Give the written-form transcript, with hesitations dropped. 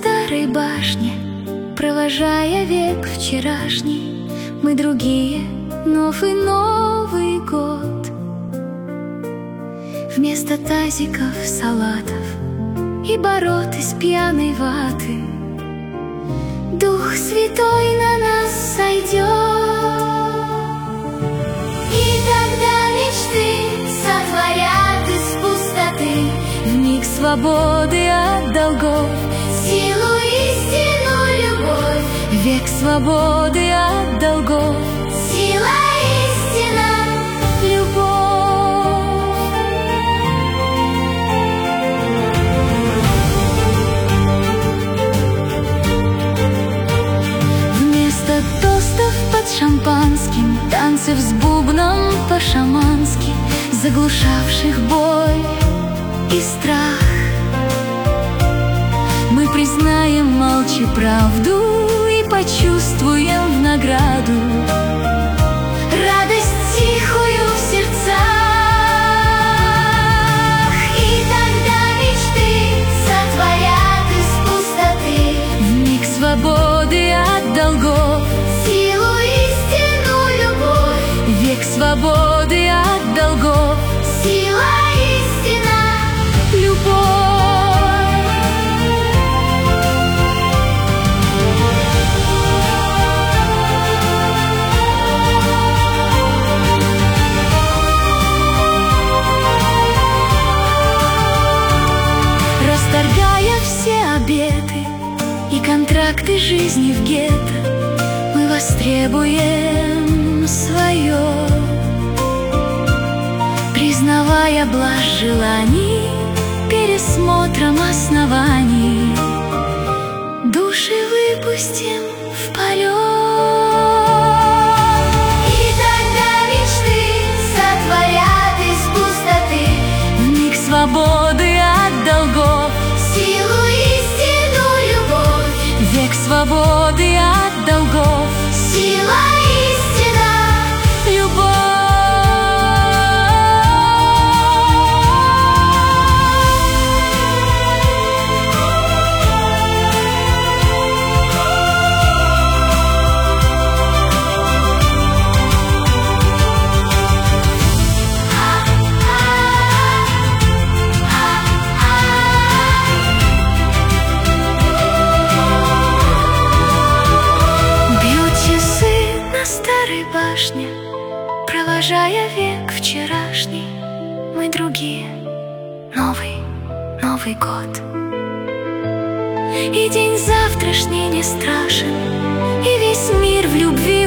старой башне, провожая век вчерашний. Мы другие, новый Новый год. Вместо тазиков салатов и бород из пьяной ваты Дух Святой на нас сойдет. И тогда мечты сотворят из пустоты вмиг свободы от долгов, силу, истину, любовь. Век свободы от долгов, сила, истина, любовь. Вместо тостов под шампанским, танцев с бубном по-шамански, заглушавших боль и страх, мы признаем молча правду и почувствуем в награду радость тихую в сердцах. И тогда мечты сотворят из пустоты вмиг свободы от долгов, силу, истину, любовь. Век свободы от долгов, сила, истина, любовь. Расторгая все обеты и контракты жизни в гетто, мы востребуем свое, признавая блажь желаний пересмотром оснований. Души выпустим в полет. И тогда мечты сотворят из пустоты вмиг свободы от долгов, силу, истину, любовь. Век свободы от долгов, сила, истина, любовь. Башня, провожая век вчерашний, мы другие, Новый год. И день завтрашний не страшен, и весь мир в любви